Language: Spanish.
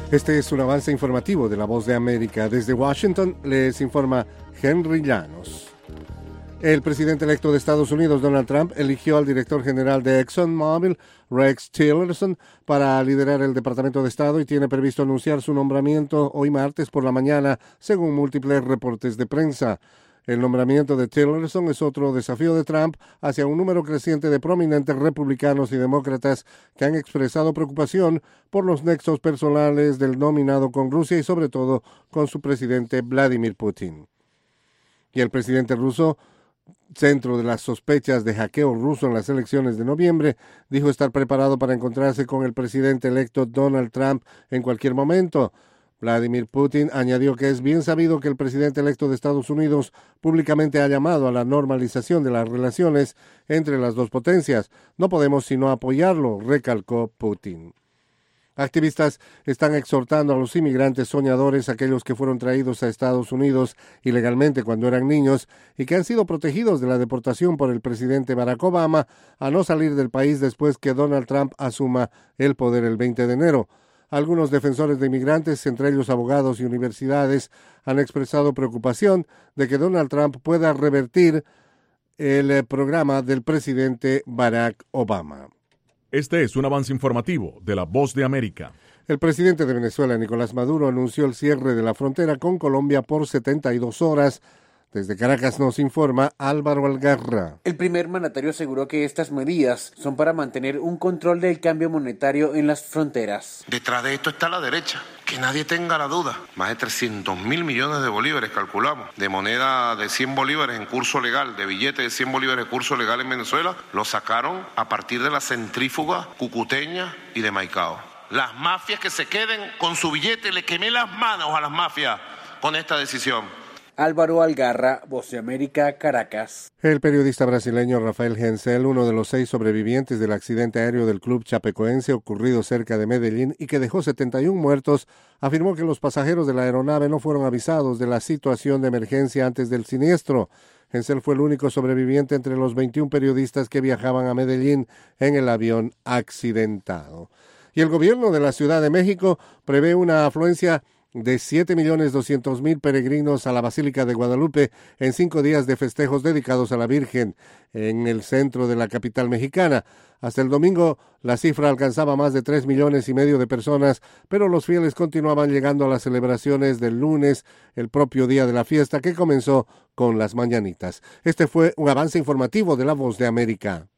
Este es un avance informativo de La Voz de América. Desde Washington les informa Henry Llanos. El presidente electo de Estados Unidos, Donald Trump, eligió al director general de ExxonMobil, Rex Tillerson, para liderar el Departamento de Estado y tiene previsto anunciar su nombramiento hoy martes por la mañana, según múltiples reportes de prensa. El nombramiento de Tillerson es otro desafío de Trump hacia un número creciente de prominentes republicanos y demócratas que han expresado preocupación por los nexos personales del nominado con Rusia y sobre todo con su presidente Vladimir Putin. Y el presidente ruso, centro de las sospechas de hackeo ruso en las elecciones de noviembre, dijo estar preparado para encontrarse con el presidente electo Donald Trump en cualquier momento. Vladimir Putin añadió que es bien sabido que el presidente electo de Estados Unidos públicamente ha llamado a la normalización de las relaciones entre las dos potencias. No podemos sino apoyarlo, recalcó Putin. Activistas están exhortando a los inmigrantes soñadores, aquellos que fueron traídos a Estados Unidos ilegalmente cuando eran niños y que han sido protegidos de la deportación por el presidente Barack Obama, a no salir del país después que Donald Trump asuma el poder el 20 de enero. Algunos defensores de inmigrantes, entre ellos abogados y universidades, han expresado preocupación de que Donald Trump pueda revertir el programa del presidente Barack Obama. Este es un avance informativo de La Voz de América. El presidente de Venezuela, Nicolás Maduro, anunció el cierre de la frontera con Colombia por 72 horas. Desde Caracas nos informa Álvaro Algarra. El primer mandatario aseguró que estas medidas son para mantener un control del cambio monetario en las fronteras. Detrás de esto está la derecha, que nadie tenga la duda. Más de 300.000 millones de bolívares, calculamos, de moneda de 100 bolívares en curso legal, de billete de 100 bolívares en curso legal en Venezuela, lo sacaron a partir de la centrífuga cucuteña y de Maicao. Las mafias que se queden con su billete, le quemé las manos a las mafias con esta decisión. Álvaro Algarra, Voz de América, Caracas. El periodista brasileño Rafael Hensel, uno de los 6 sobrevivientes del accidente aéreo del club chapecoense ocurrido cerca de Medellín y que dejó 71 muertos, afirmó que los pasajeros de la aeronave no fueron avisados de la situación de emergencia antes del siniestro. Hensel fue el único sobreviviente entre los 21 periodistas que viajaban a Medellín en el avión accidentado. Y el gobierno de la Ciudad de México prevé una afluencia de 7.200.000 peregrinos a la Basílica de Guadalupe en 5 días de festejos dedicados a la Virgen en el centro de la capital mexicana. Hasta el domingo la cifra alcanzaba más de 3,5 millones de personas, pero los fieles continuaban llegando a las celebraciones del lunes, el propio día de la fiesta que comenzó con las mañanitas. Este fue un avance informativo de La Voz de América.